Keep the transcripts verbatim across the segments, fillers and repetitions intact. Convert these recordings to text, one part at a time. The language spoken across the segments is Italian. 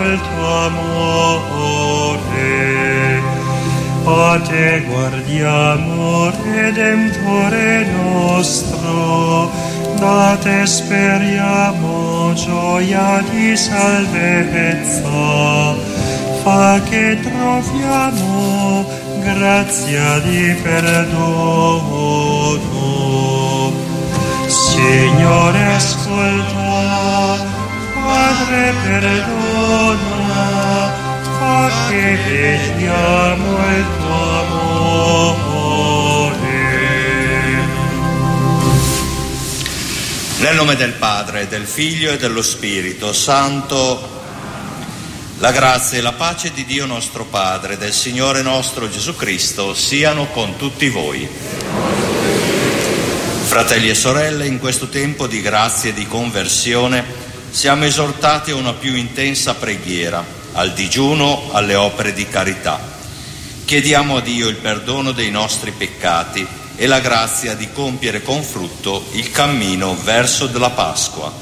al tuo amore. A te guardiamo, Redentore nostro, da te speriamo gioia di salvezza. Fa che troviamo grazia di perdono. Signore, ascolta, Padre, perdona, fa che vediamo il tuo amore. Nel nome del Padre, del Figlio e dello Spirito Santo, la grazia e la pace di Dio nostro Padre, del Signore nostro Gesù Cristo, siano con tutti voi. Fratelli e sorelle, in questo tempo di grazia e di conversione siamo esortati a una più intensa preghiera, al digiuno, alle opere di carità. Chiediamo a Dio il perdono dei nostri peccati e la grazia di compiere con frutto il cammino verso la Pasqua.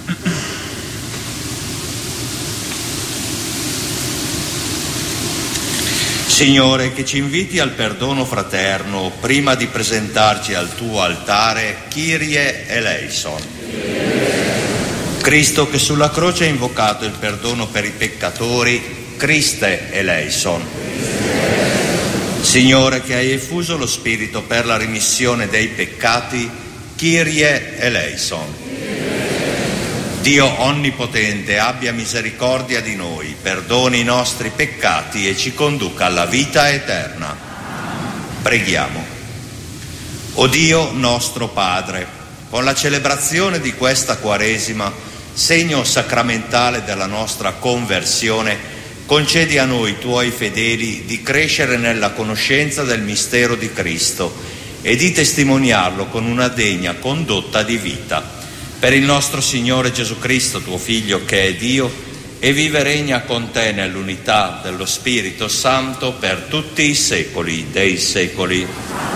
Signore, che ci inviti al perdono fraterno prima di presentarci al tuo altare, Kyrie eleison. Cristo, che sulla croce ha invocato il perdono per i peccatori, Christe eleison. Signore, che hai effuso lo Spirito per la rimissione dei peccati, Kyrie eleison. Dio onnipotente, abbia misericordia di noi, perdoni i nostri peccati e ci conduca alla vita eterna. Preghiamo. O Dio nostro Padre, con la celebrazione di questa Quaresima, segno sacramentale della nostra conversione, concedi a noi, tuoi fedeli, di crescere nella conoscenza del mistero di Cristo e di testimoniarlo con una degna condotta di vita. Per il nostro Signore Gesù Cristo, tuo Figlio, che è Dio, e vive e regna con te nell'unità dello Spirito Santo per tutti i secoli dei secoli.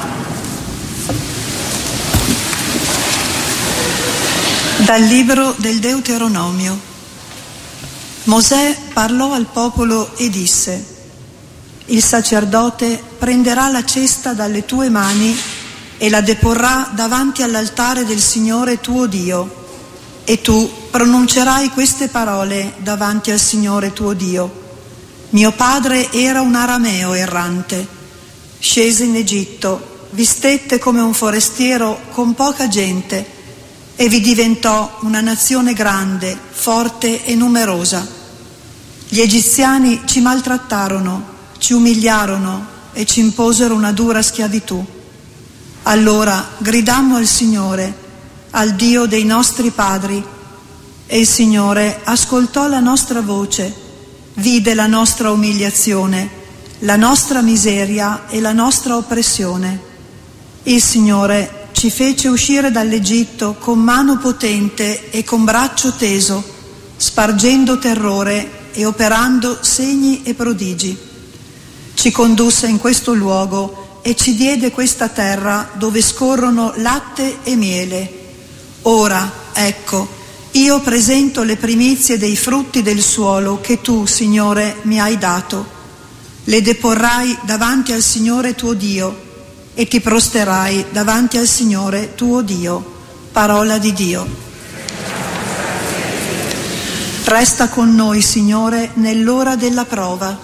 Dal libro del Deuteronomio. Mosè parlò al popolo e disse: il sacerdote prenderà la cesta dalle tue mani e la deporrà davanti all'altare del Signore tuo Dio, e tu pronuncerai queste parole davanti al Signore tuo Dio. Mio padre era un arameo errante, scese in Egitto, vi stette come un forestiero con poca gente e vi diventò una nazione grande, forte e numerosa. Gli egiziani ci maltrattarono, ci umiliarono e ci imposero una dura schiavitù. Allora gridammo al Signore, al Dio dei nostri padri, e il Signore ascoltò la nostra voce, vide la nostra umiliazione, la nostra miseria e la nostra oppressione. Il Signore ci fece uscire dall'Egitto con mano potente e con braccio teso, spargendo terrore e operando segni e prodigi. Ci condusse in questo luogo e ci diede questa terra dove scorrono latte e miele. Ora, ecco, io presento le primizie dei frutti del suolo che tu, Signore, mi hai dato. Le deporrai davanti al Signore tuo Dio e ti prosterai davanti al Signore tuo Dio. Parola di Dio. Resta con noi, Signore, nell'ora della prova.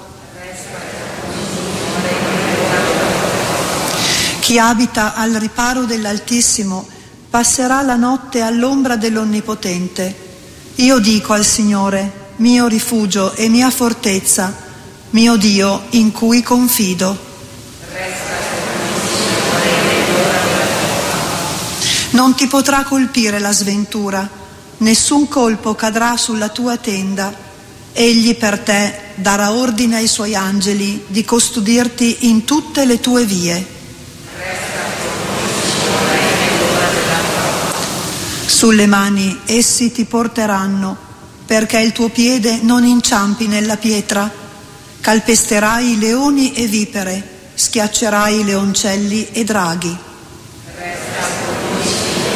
Chi abita al riparo dell'Altissimo passerà la notte all'ombra dell'Onnipotente. Io dico al Signore, mio rifugio e mia fortezza, mio Dio in cui confido. Non ti potrà colpire la sventura, nessun colpo cadrà sulla tua tenda. Egli per te darà ordine ai suoi angeli di custodirti in tutte le tue vie. Sulle mani essi ti porteranno, perché il tuo piede non inciampi nella pietra. Calpesterai leoni e vipere, schiaccerai leoncelli e draghi.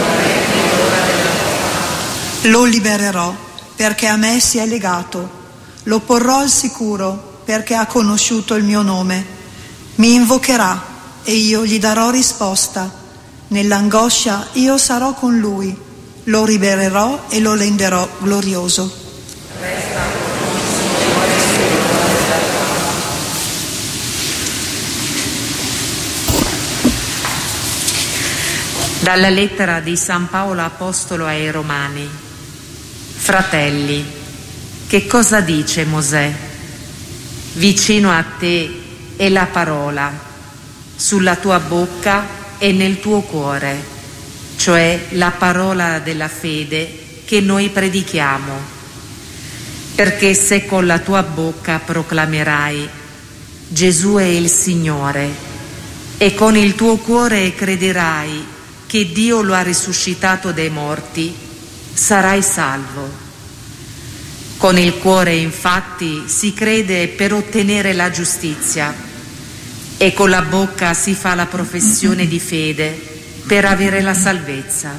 Lo libererò, perché a me si è legato. lo porrò al sicuro perché ha conosciuto il mio nome. Mi invocherà e io gli darò risposta. Nell'angoscia io sarò con lui, lo libererò e lo renderò glorioso. Dalla lettera di San Paolo Apostolo ai Romani. Fratelli, che cosa dice Mosè? Vicino a te è la parola, sulla tua bocca e nel tuo cuore, cioè la parola della fede che noi predichiamo. Perché se con la tua bocca proclamerai Gesù è il Signore e con il tuo cuore crederai che Dio lo ha risuscitato dai morti, sarai salvo. Con il cuore, infatti, si crede per ottenere la giustizia e con la bocca si fa la professione di fede per avere la salvezza.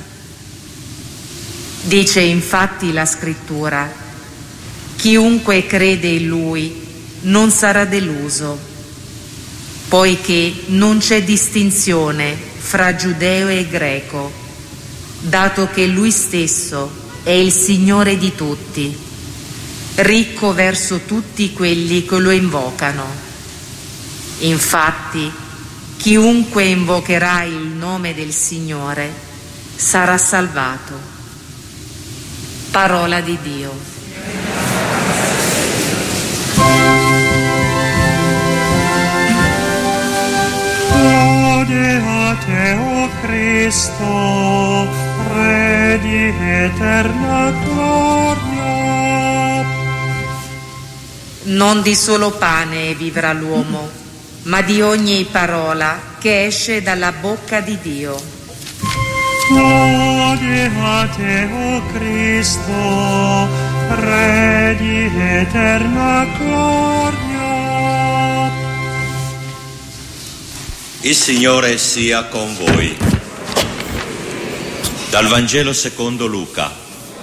Dice infatti la Scrittura: chiunque crede in Lui non sarà deluso, poiché non c'è distinzione fra giudeo e greco, dato che Lui stesso è il Signore di tutti, ricco verso tutti quelli che lo invocano. Infatti, chiunque invocherà il nome del Signore sarà salvato. Parola di Dio. Lode a te, o Cristo, Re di eterna gloria. Non di solo pane vivrà l'uomo, ma di ogni parola che esce dalla bocca di Dio. Lode a te, o Cristo, Re di eterna gloria. Il Signore sia con voi. Dal Vangelo secondo Luca.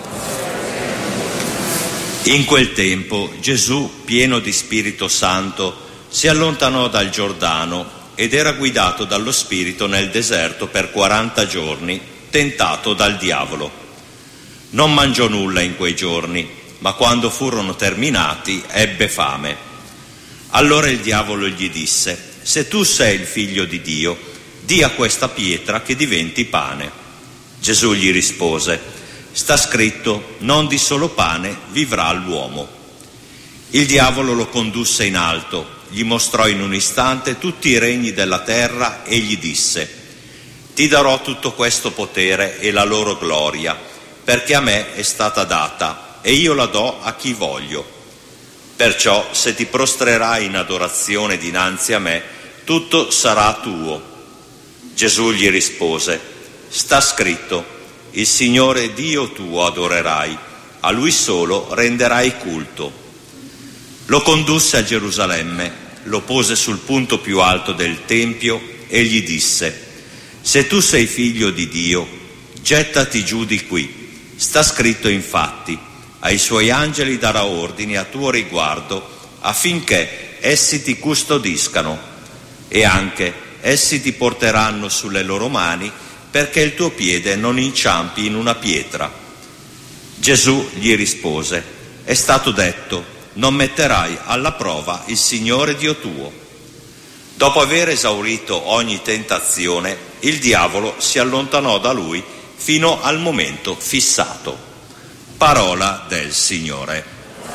In quel tempo Gesù, pieno di Spirito Santo, si allontanò dal Giordano ed era guidato dallo Spirito nel deserto per quaranta giorni, tentato dal diavolo. Non mangiò nulla in quei giorni, ma quando furono terminati ebbe fame. Allora il diavolo gli disse: se tu sei il figlio di Dio, di a questa pietra che diventi pane. Gesù gli rispose: sta scritto, non di solo pane vivrà l'uomo. Il diavolo lo condusse in alto, gli mostrò in un istante tutti i regni della terra e gli disse: ti darò tutto questo potere e la loro gloria, perché a me è stata data e io la do a chi voglio. Perciò se ti prostrerai in adorazione dinanzi a me, tutto sarà tuo. Gesù gli rispose: sta scritto, il Signore Dio tuo adorerai, a Lui solo renderai culto. Lo condusse a Gerusalemme, lo pose sul punto più alto del Tempio e gli disse: se tu sei figlio di Dio, gettati giù di qui. Sta scritto infatti, ai Suoi angeli darà ordini a tuo riguardo, affinché essi ti custodiscano. E anche essi ti porteranno sulle loro mani, perché il tuo piede non inciampi in una pietra. Gesù gli rispose: è stato detto, non metterai alla prova il Signore Dio tuo. Dopo aver esaurito ogni tentazione, il diavolo si allontanò da lui fino al momento fissato. Parola del Signore.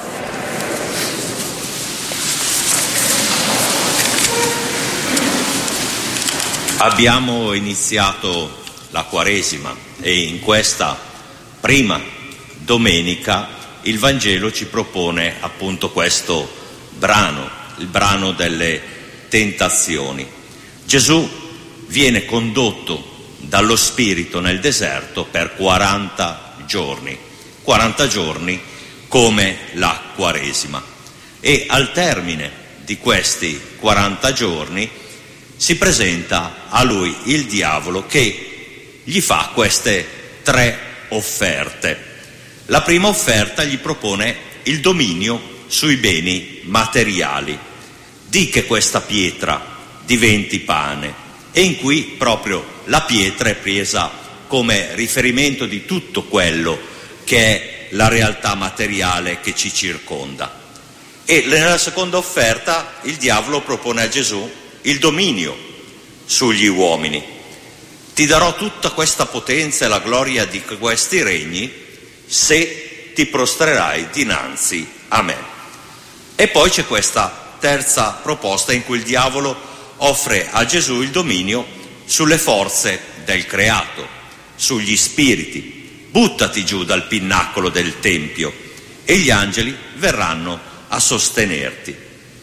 Abbiamo iniziato la Quaresima e in questa prima domenica il Vangelo ci propone appunto questo brano, il brano delle tentazioni. Gesù viene condotto dallo Spirito nel deserto per quaranta giorni, quaranta giorni come la Quaresima. E al termine di questi quaranta giorni si presenta a lui il diavolo che gli fa queste tre offerte. La prima offerta gli propone il dominio sui beni materiali. Di che questa pietra diventi pane, e in cui proprio la pietra è presa come riferimento di tutto quello che è la realtà materiale che ci circonda. E nella seconda offerta il diavolo propone a Gesù il dominio sugli uomini. Ti darò tutta questa potenza e la gloria di questi regni se ti prostrerai dinanzi a me. E poi c'è questa terza proposta in cui il diavolo offre a Gesù il dominio sulle forze del creato, sugli spiriti. Buttati giù dal pinnacolo del tempio e gli angeli verranno a sostenerti.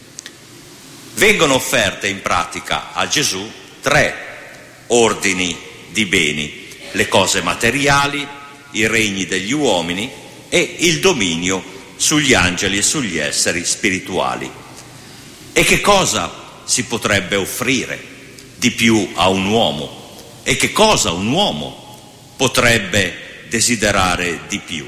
Vengono offerte in pratica a Gesù tre ordini di beni: le cose materiali, i regni degli uomini e il dominio sugli angeli e sugli esseri spirituali. E che cosa si potrebbe offrire di più a un uomo? E che cosa un uomo potrebbe desiderare di più?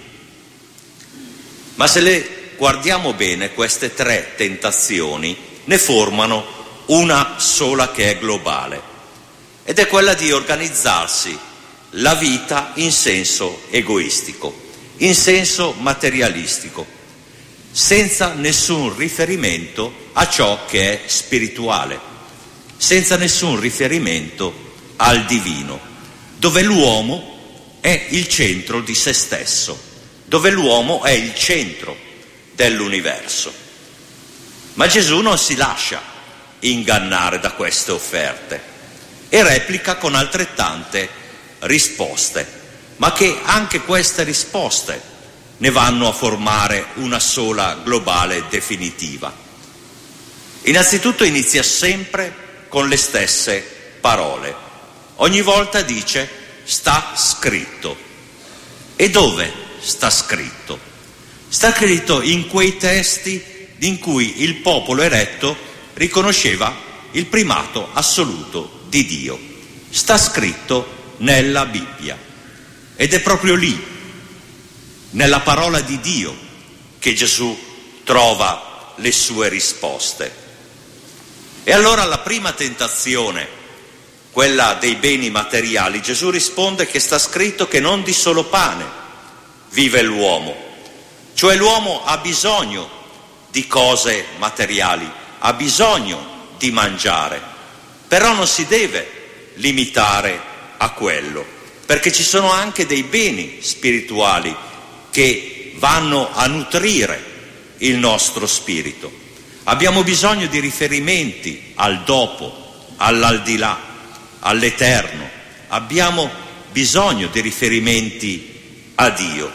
Ma se le guardiamo bene, queste tre tentazioni ne formano una sola che è globale, ed è quella di organizzarsi la vita in senso egoistico, in senso materialistico, senza nessun riferimento a ciò che è spirituale, senza nessun riferimento al divino, dove l'uomo è il centro di se stesso, dove l'uomo è il centro dell'universo. Ma Gesù non si lascia ingannare da queste offerte e replica con altrettante risposte, ma che anche queste risposte ne vanno a formare una sola globale definitiva. Innanzitutto inizia sempre con le stesse parole. Ogni volta dice: sta scritto. E dove sta scritto? Sta scritto in quei testi in cui il popolo eletto riconosceva il primato assoluto di Dio. Sta scritto nella Bibbia, ed è proprio lì, nella parola di Dio, che Gesù trova le sue risposte. E allora alla prima tentazione, quella dei beni materiali, Gesù risponde che sta scritto che non di solo pane vive l'uomo, cioè l'uomo ha bisogno di cose materiali, ha bisogno di mangiare, però non si deve limitare a quello, perché ci sono anche dei beni spirituali che vanno a nutrire il nostro spirito. Abbiamo bisogno di riferimenti al dopo, all'aldilà, all'eterno. Abbiamo bisogno di riferimenti a Dio.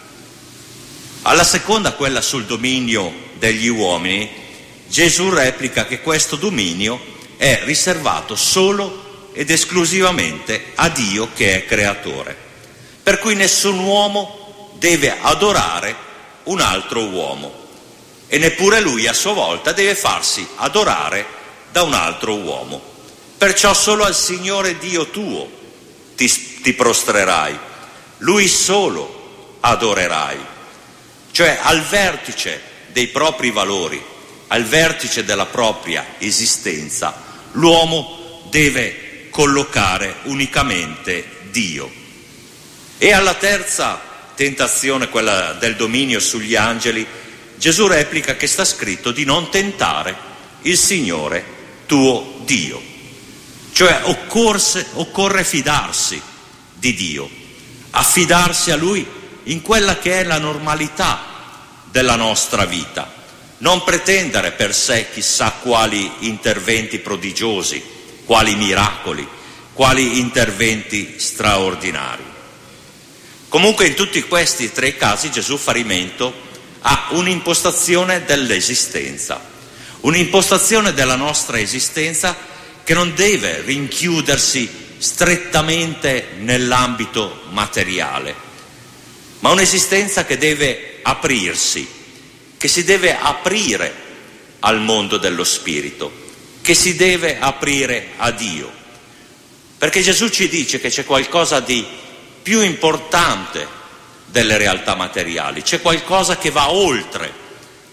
Alla seconda, quella sul dominio degli uomini, Gesù replica che questo dominio è riservato solo ed esclusivamente a Dio, che è creatore, per cui nessun uomo deve adorare un altro uomo e neppure lui a sua volta deve farsi adorare da un altro uomo. Perciò solo al Signore Dio tuo ti, ti prostrerai, Lui solo adorerai, cioè al vertice dei propri valori, al vertice della propria esistenza, l'uomo deve collocare unicamente Dio. E alla terza tentazione, quella del dominio sugli angeli, Gesù replica che sta scritto di non tentare il Signore tuo Dio, cioè occorse, occorre fidarsi di Dio, affidarsi a Lui in quella che è la normalità della nostra vita, non pretendere per sé chissà quali interventi prodigiosi, quali miracoli, quali interventi straordinari. Comunque in tutti questi tre casi Gesù fa riferimento a un'impostazione dell'esistenza, un'impostazione della nostra esistenza che non deve rinchiudersi strettamente nell'ambito materiale, ma un'esistenza che deve aprirsi, che si deve aprire al mondo dello spirito, che si deve aprire a Dio. Perché Gesù ci dice che c'è qualcosa di più importante delle realtà materiali, c'è qualcosa che va oltre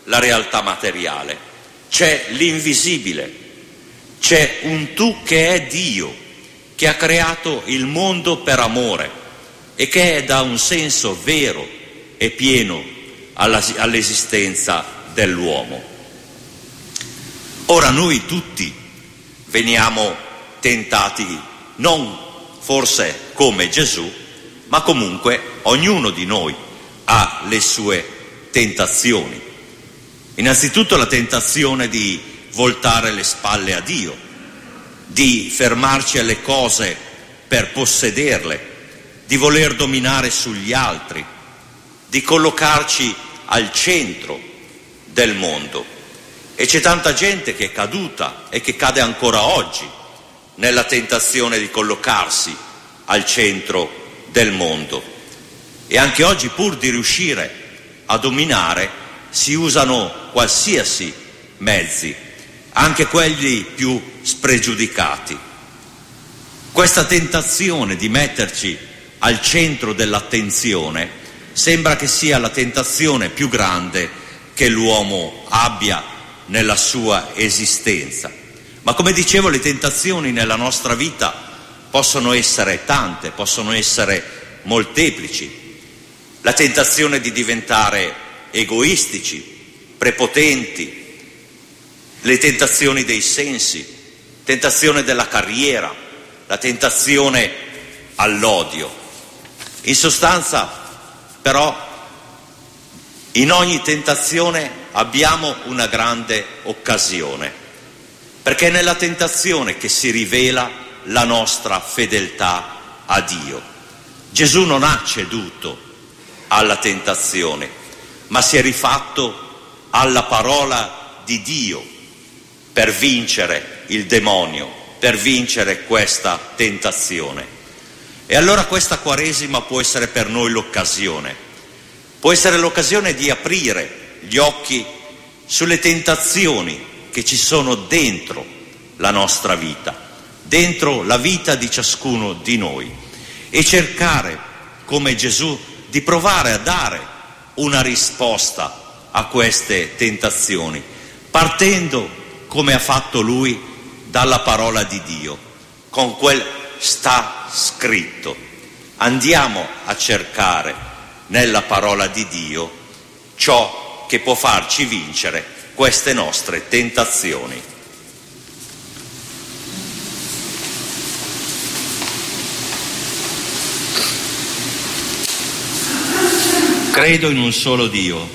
la realtà materiale, c'è l'invisibile, c'è un tu che è Dio, che ha creato il mondo per amore e che dà un senso vero e pieno alla, all'esistenza dell'uomo. Ora noi tutti veniamo tentati, non forse come Gesù, ma comunque ognuno di noi ha le sue tentazioni. Innanzitutto la tentazione di voltare le spalle a Dio, di fermarci alle cose per possederle, di voler dominare sugli altri, di collocarci al centro del mondo. E c'è tanta gente che è caduta e che cade ancora oggi nella tentazione di collocarsi al centro del mondo. E anche oggi, pur di riuscire a dominare, si usano qualsiasi mezzi, anche quelli più spregiudicati. Questa tentazione di metterci al centro dell'attenzione sembra che sia la tentazione più grande che l'uomo abbia nella sua esistenza. Ma come dicevo, le tentazioni nella nostra vita possono essere tante, possono essere molteplici. La tentazione di diventare egoistici, prepotenti, le tentazioni dei sensi, tentazione della carriera, la tentazione all'odio. In sostanza, però, in ogni tentazione abbiamo una grande occasione, perché è nella tentazione che si rivela la nostra fedeltà a Dio. Gesù non ha ceduto alla tentazione, ma si è rifatto alla parola di Dio per vincere il demonio, per vincere questa tentazione. E allora questa Quaresima può essere per noi l'occasione, può essere l'occasione di aprire gli occhi sulle tentazioni che ci sono dentro la nostra vita, dentro la vita di ciascuno di noi, e cercare, come Gesù, di provare a dare una risposta a queste tentazioni, partendo, come ha fatto Lui, dalla parola di Dio, con quel sta scritto. Andiamo a cercare nella parola di Dio ciò che può farci vincere queste nostre tentazioni. Credo in un solo Dio,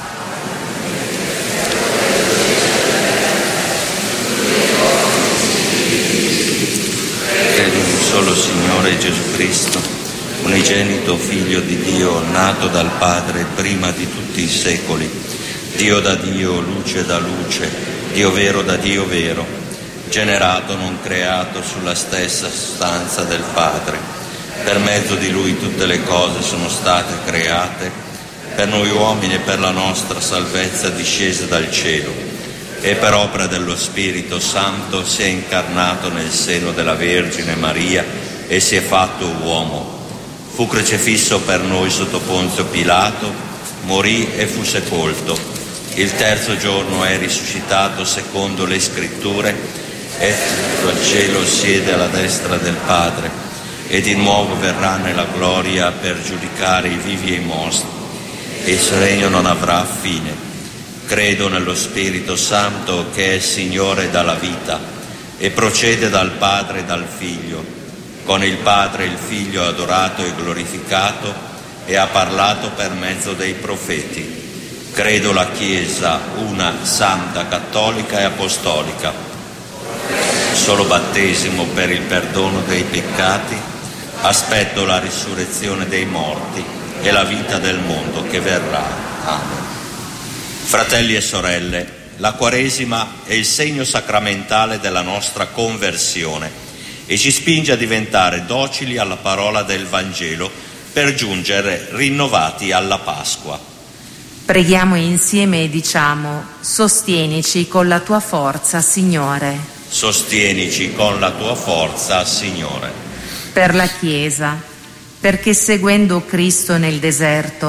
credo in un solo Signore Gesù Cristo, unigenito Figlio di Dio, nato dal Padre prima di tutti i secoli, Dio da Dio, luce da luce, Dio vero da Dio vero, generato, non creato, sulla stessa sostanza del Padre. Per mezzo di Lui tutte le cose sono state create, per noi uomini e per la nostra salvezza discese dal cielo, e per opera dello Spirito Santo si è incarnato nel seno della Vergine Maria e si è fatto uomo. Fu crocifisso per noi sotto Ponzio Pilato, morì e fu sepolto. Il terzo giorno è risuscitato secondo le Scritture, è giunto al cielo, siede alla destra del Padre, e di nuovo verrà nella gloria per giudicare i vivi e i morti, e il suo regno non avrà fine. Credo nello Spirito Santo, che è Signore dalla vita e procede dal Padre e dal Figlio. Con il Padre e il Figlio ha adorato e glorificato e ha parlato per mezzo dei profeti. Credo la Chiesa, una, santa, cattolica e apostolica, solo battesimo per il perdono dei peccati, aspetto la risurrezione dei morti e la vita del mondo che verrà. Amen. Fratelli e sorelle, la Quaresima è il segno sacramentale della nostra conversione e ci spinge a diventare docili alla parola del Vangelo per giungere rinnovati alla Pasqua. Preghiamo insieme e diciamo: sostienici con la tua forza, Signore. Sostienici con la tua forza, Signore. Per la Chiesa, perché seguendo Cristo nel deserto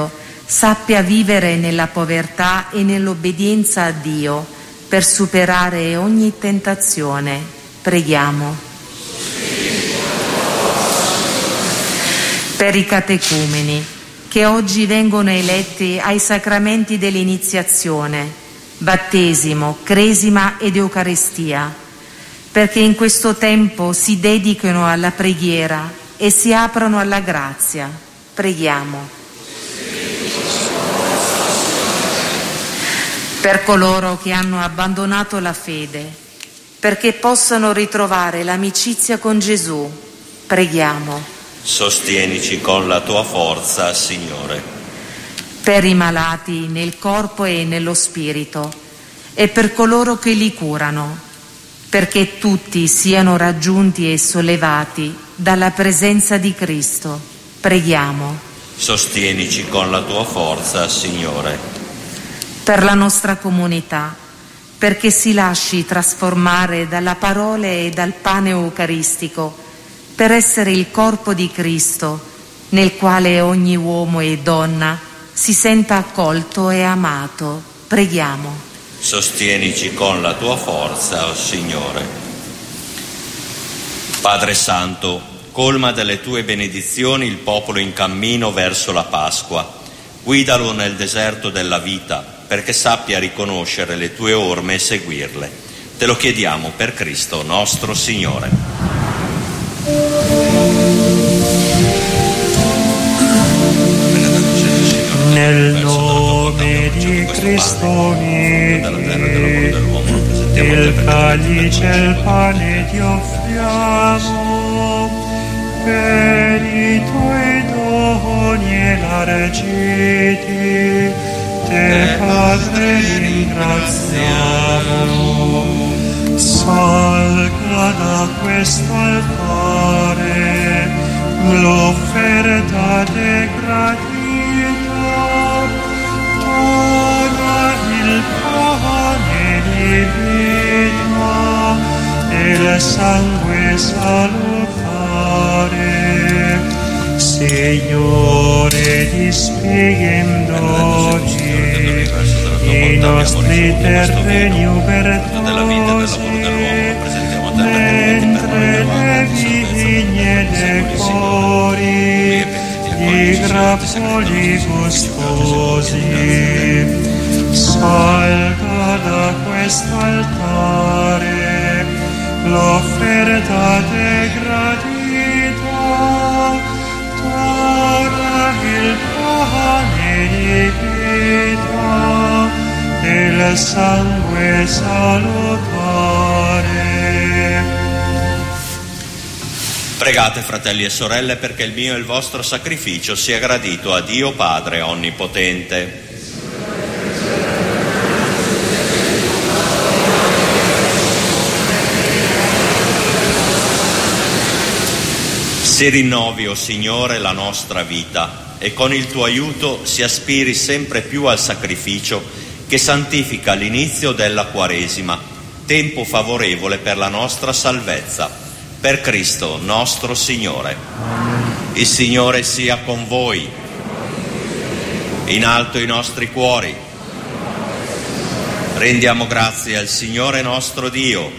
sappia vivere nella povertà e nell'obbedienza a Dio per superare ogni tentazione. Preghiamo. Per i catecumeni che oggi vengono eletti ai sacramenti dell'iniziazione, battesimo, cresima ed Eucaristia, perché in questo tempo si dedichino alla preghiera e si aprano alla grazia. Preghiamo. Per coloro che hanno abbandonato la fede, perché possano ritrovare l'amicizia con Gesù, preghiamo. Sostienici con la tua forza, Signore. Per i malati nel corpo e nello spirito, e per coloro che li curano, perché tutti siano raggiunti e sollevati dalla presenza di Cristo, preghiamo. Sostienici con la tua forza, Signore. Per la nostra comunità, perché si lasci trasformare dalla parola e dal pane eucaristico, per essere il corpo di Cristo, nel quale ogni uomo e donna si senta accolto e amato. Preghiamo. Sostienici con la tua forza, o Signore. Padre Santo, colma delle tue benedizioni il popolo in cammino verso la Pasqua. Guidalo nel deserto della vita, perché sappia riconoscere le tue orme e seguirle. Te lo chiediamo per Cristo nostro Signore. Nel nome di Cristo vivi, il calice e il pane ti offriamo, per i tuoi doni elargiti, te Padre ringraziamo. Salga da questo altare l'offerta de gratità, dona il pane di vita e il sangue salutare. Signore, dispieghendoci i nostri terreni ubertosi, mentre le vigne dei cuori di grappoli gustosi, salga da questo altare l'offerta de gratità, dona il pane di vita e il sangue salutare. Pregate, fratelli e sorelle, perché il mio e il vostro sacrificio sia gradito a Dio Padre Onnipotente. Si rinnovi, o Signore, la nostra vita e con il tuo aiuto si aspiri sempre più al sacrificio che santifica l'inizio della Quaresima, tempo favorevole per la nostra salvezza. Per Cristo nostro Signore. Il Signore sia con voi. In alto i nostri cuori. Rendiamo grazie al Signore nostro Dio.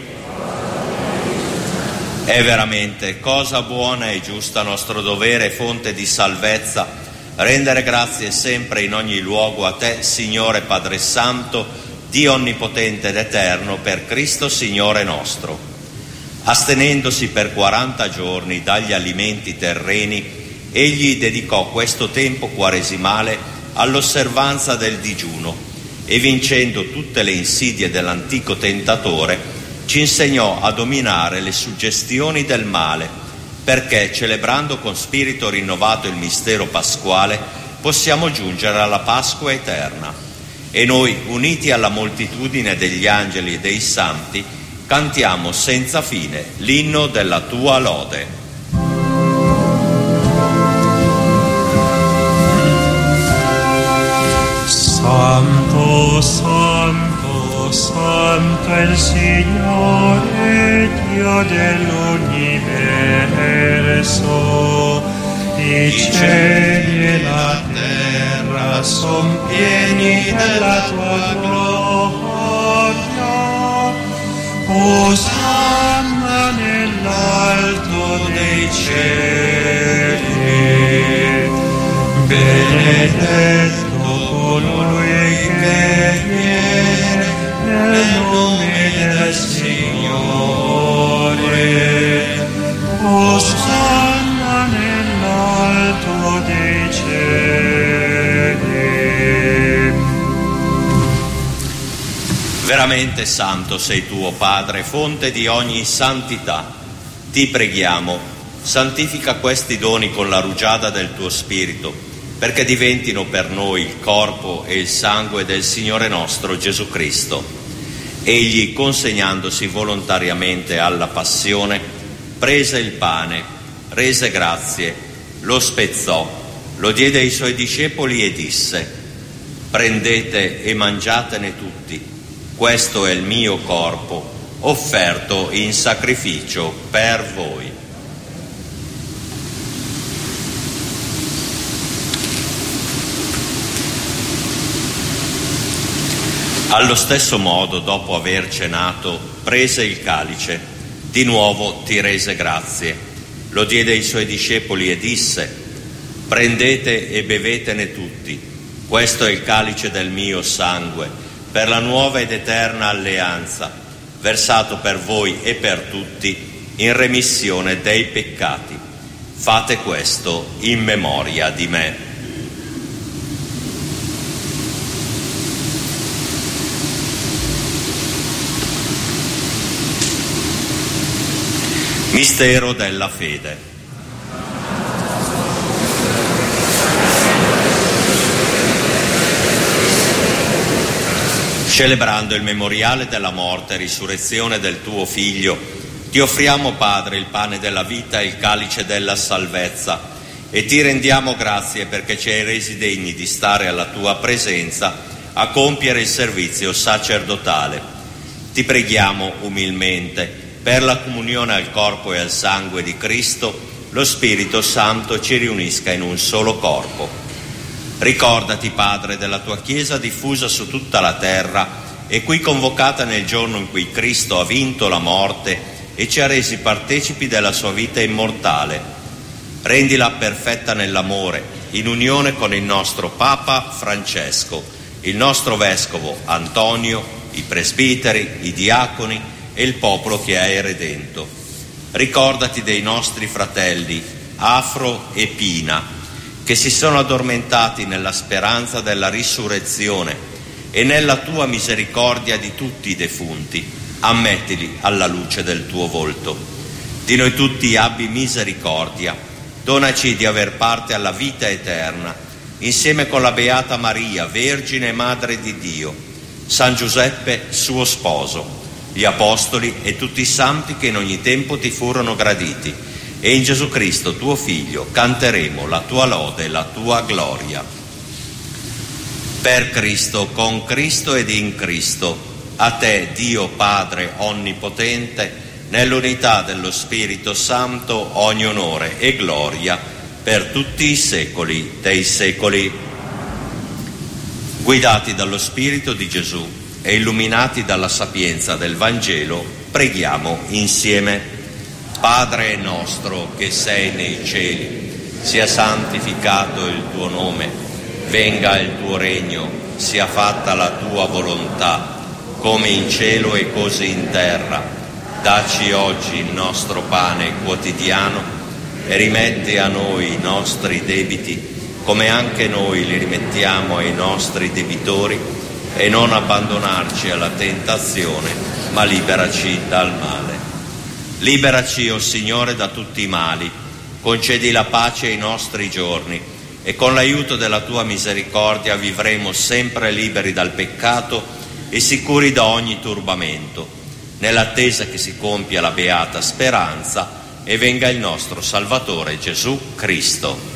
È veramente cosa buona e giusta, nostro dovere e fonte di salvezza, rendere grazie sempre in ogni luogo a te, Signore Padre Santo, Dio onnipotente ed eterno, per Cristo Signore nostro. Astenendosi per quaranta giorni dagli alimenti terreni, egli dedicò questo tempo quaresimale all'osservanza del digiuno e, vincendo tutte le insidie dell'antico tentatore, ci insegnò a dominare le suggestioni del male, perché, celebrando con spirito rinnovato il mistero pasquale, possiamo giungere alla Pasqua eterna. E noi, uniti alla moltitudine degli angeli e dei santi, cantiamo senza fine l'inno della tua lode. Santo, Santo, Santo è il Signore, Dio dell'universo, i cieli e la terra terra son pieni della tua gloria. Osanna nell'alto dei cieli, benedetto colui che viene nel nome del Signore. Osanna nell'alto dei cieli. Veramente santo sei tu, o Padre, fonte di ogni santità. Ti preghiamo, santifica questi doni con la rugiada del tuo Spirito, perché diventino per noi il corpo e il sangue del Signore nostro Gesù Cristo. Egli, consegnandosi volontariamente alla passione, prese il pane, rese grazie, lo spezzò, lo diede ai suoi discepoli e disse: prendete e mangiatene tutti, questo è il mio corpo, offerto in sacrificio per voi. Allo stesso modo, dopo aver cenato, prese il calice, di nuovo ti rese grazie, lo diede ai suoi discepoli e disse: prendete e bevetene tutti, questo è il calice del mio sangue, per la nuova ed eterna alleanza, versato per voi e per tutti in remissione dei peccati. Fate questo in memoria di me. Mistero della fede. Celebrando il memoriale della morte e risurrezione del tuo Figlio, ti offriamo, Padre, il pane della vita e il calice della salvezza, e ti rendiamo grazie perché ci hai resi degni di stare alla tua presenza a compiere il servizio sacerdotale. Ti preghiamo umilmente, per la comunione al corpo e al sangue di Cristo, lo Spirito Santo ci riunisca in un solo corpo. Ricordati, Padre, della tua Chiesa diffusa su tutta la terra e qui convocata nel giorno in cui Cristo ha vinto la morte e ci ha resi partecipi della sua vita immortale. Rendila perfetta nell'amore, in unione con il nostro Papa Francesco, il nostro Vescovo Antonio, i presbiteri, i diaconi e il popolo che hai redento. Ricordati dei nostri fratelli Afro e Pina, che si sono addormentati nella speranza della risurrezione, e nella tua misericordia di tutti i defunti ammettili alla luce del tuo volto. Di noi tutti abbi misericordia, donaci di aver parte alla vita eterna, insieme con la Beata Maria, Vergine e Madre di Dio, San Giuseppe, suo sposo, gli Apostoli e tutti i santi che in ogni tempo ti furono graditi, e in Gesù Cristo, tuo Figlio, canteremo la tua lode e la tua gloria. Per Cristo, con Cristo ed in Cristo, a te, Dio Padre Onnipotente, nell'unità dello Spirito Santo, ogni onore e gloria per tutti i secoli dei secoli. Guidati dallo Spirito di Gesù e illuminati dalla sapienza del Vangelo, preghiamo insieme. Padre nostro che sei nei cieli, sia santificato il tuo nome, venga il tuo regno, sia fatta la tua volontà, come in cielo e così in terra. Dacci oggi il nostro pane quotidiano e rimetti a noi i nostri debiti, come anche noi li rimettiamo ai nostri debitori, e non abbandonarci alla tentazione, ma liberaci dal male. Liberaci, o Signore, da tutti i mali, concedi la pace ai nostri giorni, e con l'aiuto della tua misericordia vivremo sempre liberi dal peccato e sicuri da ogni turbamento, nell'attesa che si compia la beata speranza e venga il nostro Salvatore Gesù Cristo.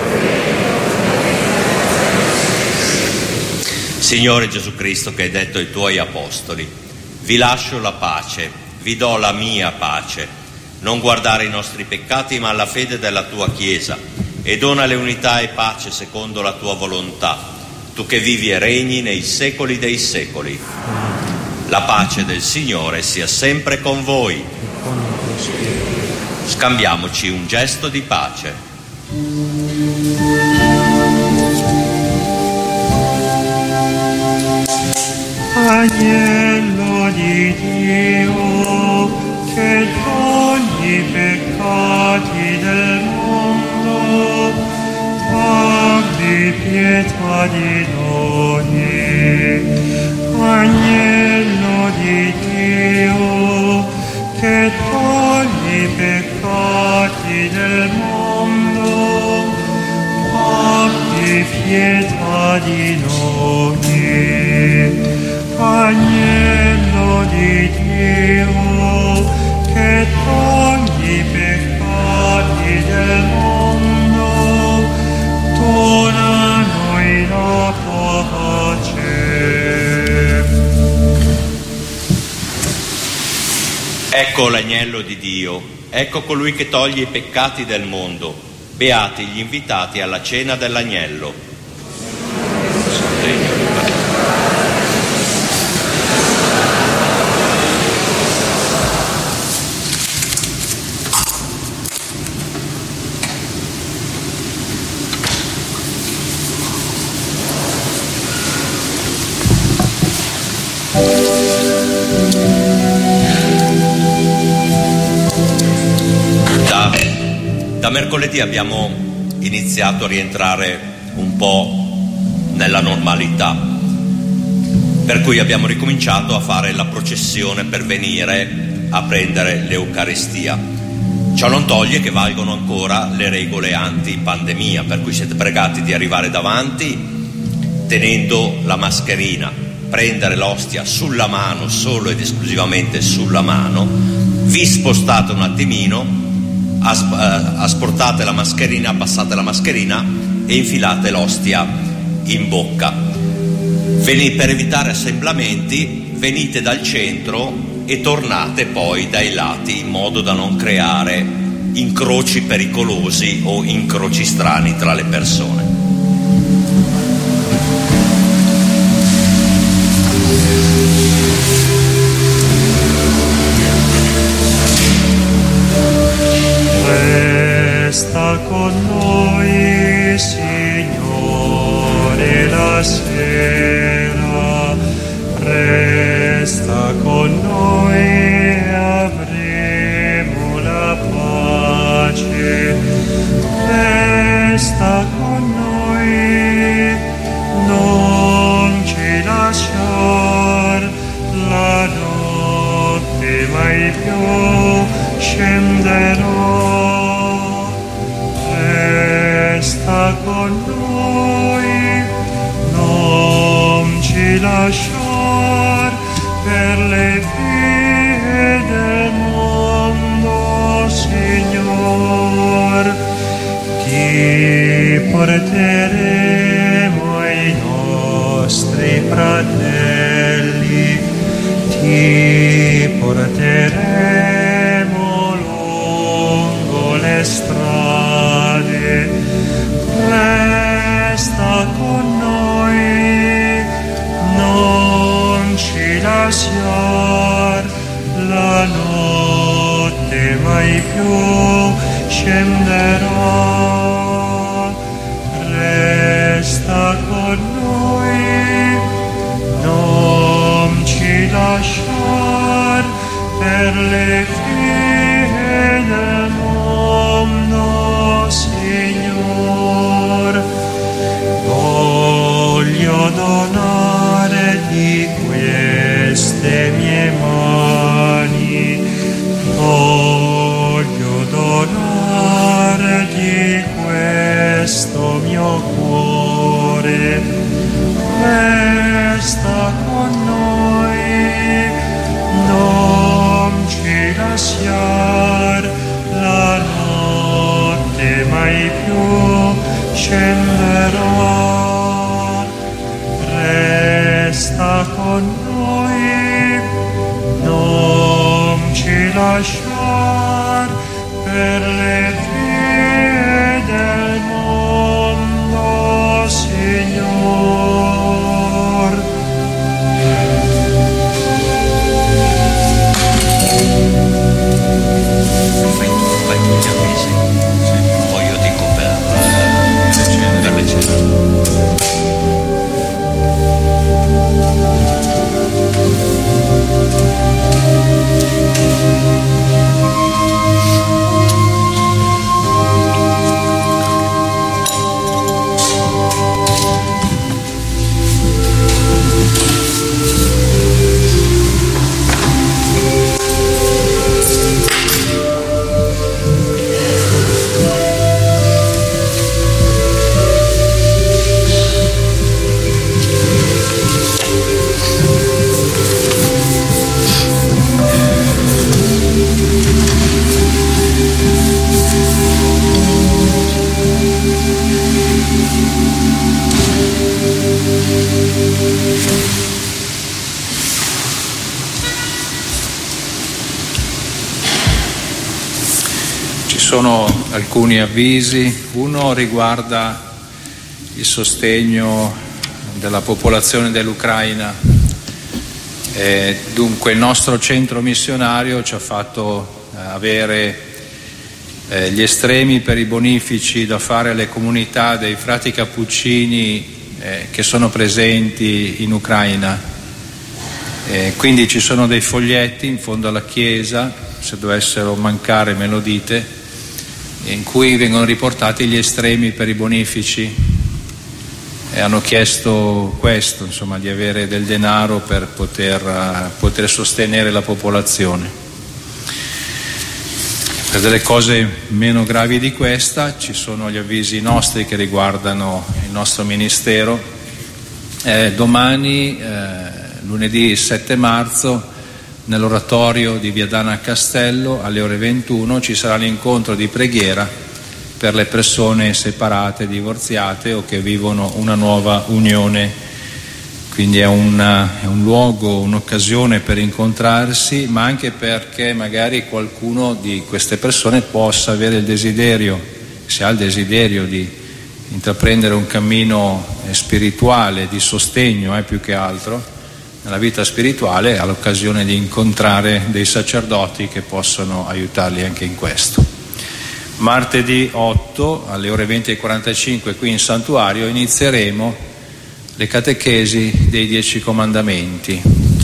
Signore Gesù Cristo, che hai detto ai tuoi apostoli: vi lascio la pace, vi do la mia pace, non guardare i nostri peccati ma alla fede della tua Chiesa, e dona le unità e pace secondo la tua volontà, tu che vivi e regni nei secoli dei secoli. La pace del Signore sia sempre con voi. Scambiamoci un gesto di pace. Agnello di Dio, che togli i peccati del mondo, abbi pietà di noi. Agnello di Dio, che togli i peccati del mondo, abbi pietà di noi. Agnello di Dio, che togli i peccati del mondo, dona a noi la pace. Ecco l'agnello di Dio, ecco colui che toglie i peccati del mondo. Beati gli invitati alla cena dell'agnello. Da, da mercoledì abbiamo iniziato a rientrare un po' nella normalità, per cui abbiamo ricominciato a fare la processione per venire a prendere l'Eucaristia. Ciò non toglie che valgono ancora le regole anti-pandemia, per cui siete pregati di arrivare davanti tenendo la mascherina, prendere l'ostia sulla mano, solo ed esclusivamente sulla mano, vi spostate un attimino, as- asportate la mascherina, abbassate la mascherina e infilate l'ostia in bocca. Veni- per evitare assemblamenti venite dal centro e tornate poi dai lati, in modo da non creare incroci pericolosi o incroci strani tra le persone. Resta con noi, Signore, la sera, resta con noi e avremo la pace. Resta con noi, non ci lasciar la notte mai più, scenderò. Resta con noi, non ci lasciar per le vie del mondo, Signor. Ti porteremo ai nostri fratelli, ti porteremo lungo le strade. Resta con noi, non ci lasciar la notte mai più, scenderà. Resta con noi, non ci lasciar per le vie del mondo, Signor. Voglio donare di queste mie mani, voglio donare di questo mio cuore. Resta con noi, non ci lasciar la notte mai più, scenderà. Resta con noi, non ci lasciar per le vie del mondo, Signore. sono alcuni avvisi. Uno riguarda il sostegno della popolazione dell'Ucraina. Eh, dunque il nostro centro missionario ci ha fatto eh, avere eh, gli estremi per i bonifici da fare alle comunità dei frati cappuccini eh, che sono presenti in Ucraina. Eh, quindi ci sono dei foglietti in fondo alla chiesa, se dovessero mancare me lo dite, in cui vengono riportati gli estremi per i bonifici, e hanno chiesto questo, insomma, di avere del denaro per poter, uh, poter sostenere la popolazione. Per delle cose meno gravi di questa ci sono gli avvisi nostri che riguardano il nostro ministero. Eh, domani, eh, lunedì sette marzo, nell'oratorio di Viadana a Castello alle ore ventuno ci sarà l'incontro di preghiera per le persone separate, divorziate o che vivono una nuova unione. Quindi è, una, è un luogo, un'occasione per incontrarsi, ma anche perché magari qualcuno di queste persone possa avere il desiderio, se ha il desiderio di intraprendere un cammino spirituale, di sostegno eh, più che altro, nella vita spirituale, ha l'occasione di incontrare dei sacerdoti che possono aiutarli anche in questo. Martedì otto alle ore venti e quarantacinque qui in santuario inizieremo le catechesi dei Dieci Comandamenti.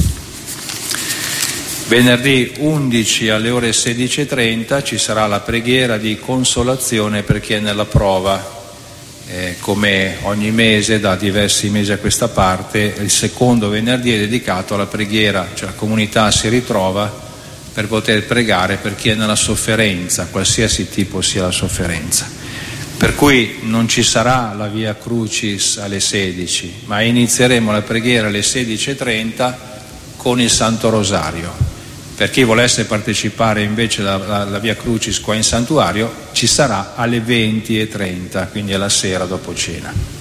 Venerdì undici alle ore sedici e trenta ci sarà la preghiera di consolazione per chi è nella prova. Eh, come ogni mese, da diversi mesi a questa parte, il secondo venerdì è dedicato alla preghiera, cioè la comunità si ritrova per poter pregare per chi è nella sofferenza, qualsiasi tipo sia la sofferenza. Per cui non ci sarà la Via Crucis alle sedici, ma inizieremo la preghiera alle sedici e trenta con il Santo Rosario. Per chi volesse partecipare invece alla, alla Via Crucis qua in santuario, ci sarà alle venti e trenta, quindi alla sera dopo cena.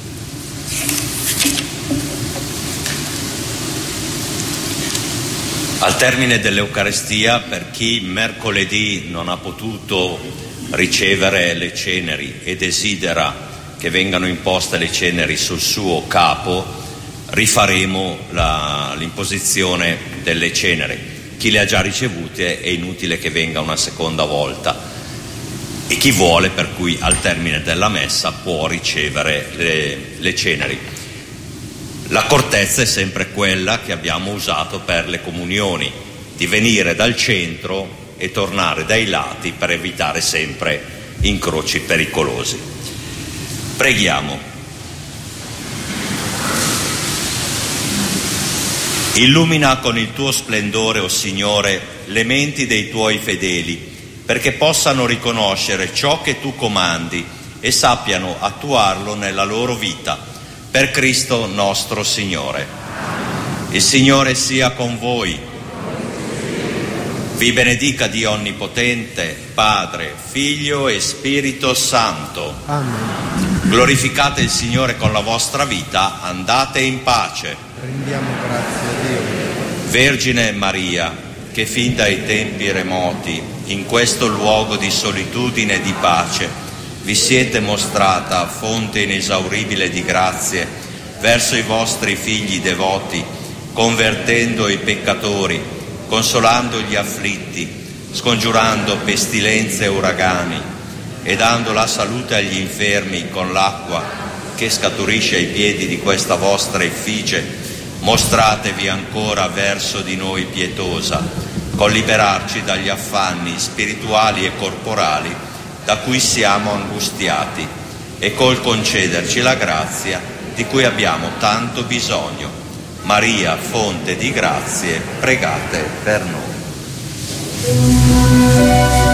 Al termine dell'Eucarestia, per chi mercoledì non ha potuto ricevere le ceneri e desidera che vengano imposte le ceneri sul suo capo, rifaremo la, l'imposizione delle ceneri. Chi le ha già ricevute è inutile che venga una seconda volta, e chi vuole, per cui al termine della messa può ricevere le, le ceneri. L'accortezza è sempre quella che abbiamo usato per le comunioni, di venire dal centro e tornare dai lati per evitare sempre incroci pericolosi. Preghiamo. Illumina con il tuo splendore, o Signore, le menti dei tuoi fedeli, perché possano riconoscere ciò che tu comandi e sappiano attuarlo nella loro vita. Per Cristo nostro Signore. Il Signore sia con voi. Vi benedica Dio Onnipotente, Padre, Figlio e Spirito Santo. Amen. Glorificate il Signore con la vostra vita, andate in pace. Rendiamo grazie a Dio. Vergine Maria, che fin dai tempi remoti, in questo luogo di solitudine e di pace, vi siete mostrata fonte inesauribile di grazie verso i vostri figli devoti, convertendo i peccatori, consolando gli afflitti, scongiurando pestilenze e uragani e dando la salute agli infermi con l'acqua che scaturisce ai piedi di questa vostra effigie. Mostratevi ancora verso di noi pietosa, col liberarci dagli affanni spirituali e corporali da cui siamo angustiati, e col concederci la grazia di cui abbiamo tanto bisogno. Maria, fonte di grazie, pregate per noi.